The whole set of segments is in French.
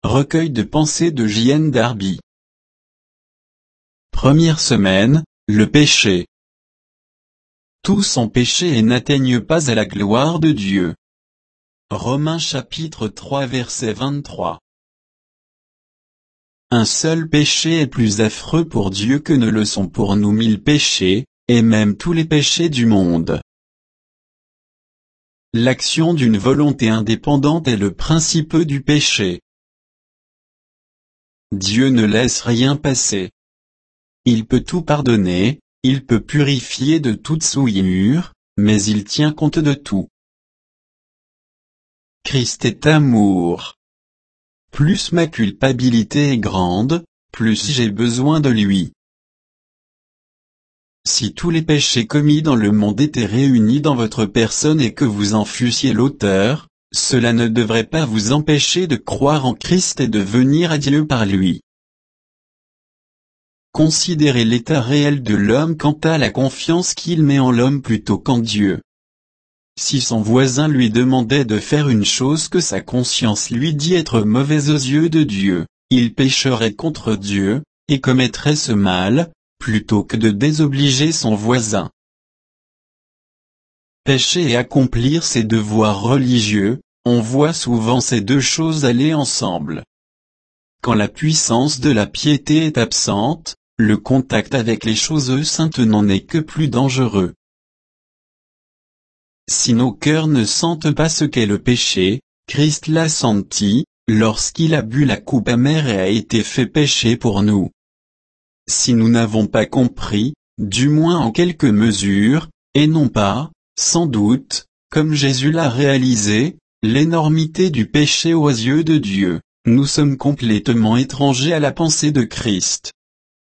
recueil de pensées de J.N. Darby. Première semaine, le péché. Tous ont péché et n'atteignent pas à la gloire de Dieu. Romains chapitre 3 verset 23. Un seul péché est plus affreux pour Dieu que ne le sont pour nous 1000 péchés, et même tous les péchés du monde. L'action d'une volonté indépendante est le principe du péché. Dieu ne laisse rien passer. Il peut tout pardonner, il peut purifier de toute souillure, mais il tient compte de tout. Christ est amour. Plus ma culpabilité est grande, plus j'ai besoin de lui. Si tous les péchés commis dans le monde étaient réunis dans votre personne et que vous en fussiez l'auteur, cela ne devrait pas vous empêcher de croire en Christ et de venir à Dieu par lui. Considérez l'état réel de l'homme quant à la confiance qu'il met en l'homme plutôt qu'en Dieu. Si son voisin lui demandait de faire une chose que sa conscience lui dit être mauvaise aux yeux de Dieu, il pécherait contre Dieu, et commettrait ce mal, plutôt que de désobliger son voisin. Pécher et accomplir ses devoirs religieux, on voit souvent ces deux choses aller ensemble. Quand la puissance de la piété est absente, le contact avec les choses saintes n'en est que plus dangereux. Si nos cœurs ne sentent pas ce qu'est le péché, Christ l'a senti, lorsqu'il a bu la coupe amère et a été fait péché pour nous. Si nous n'avons pas compris, du moins en quelque mesure, et non pas, sans doute, comme Jésus l'a réalisé, l'énormité du péché aux yeux de Dieu, nous sommes complètement étrangers à la pensée de Christ.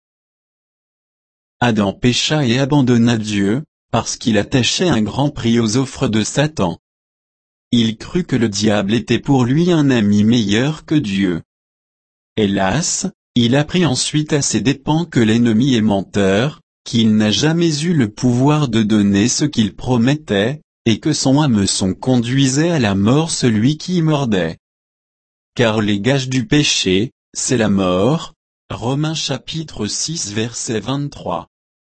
Adam pécha et abandonna Dieu, parce qu'il attachait un grand prix aux offres de Satan. Il crut que le diable était pour lui un ami meilleur que Dieu. Hélas, il apprit ensuite à ses dépens que l'ennemi est menteur, qu'il n'a jamais eu le pouvoir de donner ce qu'il promettait, et que son hameçon conduisait à la mort celui qui y mordait. Car les gages du péché, c'est la mort. Romains chapitre 6 verset 23.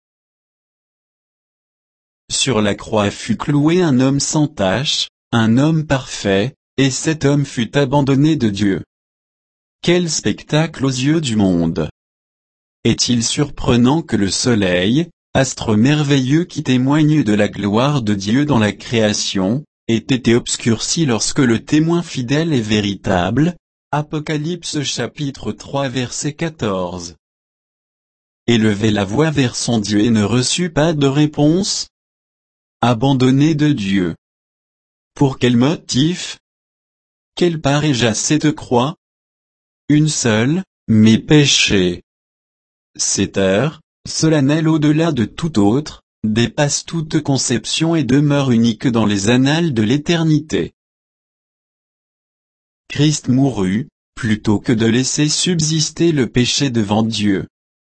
Sur la croix fut cloué un homme sans tache, un homme parfait, et cet homme fut abandonné de Dieu. Quel spectacle aux yeux du monde! Est-il surprenant que le soleil, astre merveilleux qui témoigne de la gloire de Dieu dans la création, ait été obscurci lorsque le témoin fidèle et véritable, Apocalypse chapitre 3 verset 14. Élevait la voix vers son Dieu et ne reçut pas de réponse? Abandonné de Dieu. Pour quel motif? Quelle part ai-je à cette croix? Une seule, mes péchés. Cette heure, solennelle au-delà de tout autre, dépasse toute conception et demeure unique dans les annales de l'éternité. Christ mourut, plutôt que de laisser subsister le péché devant Dieu.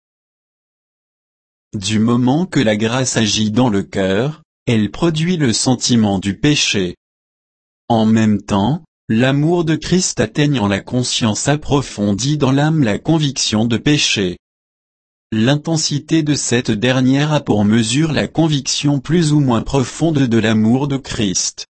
Du moment que la grâce agit dans le cœur, elle produit le sentiment du péché. En même temps, l'amour de Christ atteigne en la conscience approfondie dans l'âme la conviction de péché. L'intensité de cette dernière a pour mesure la conviction plus ou moins profonde de l'amour de Christ.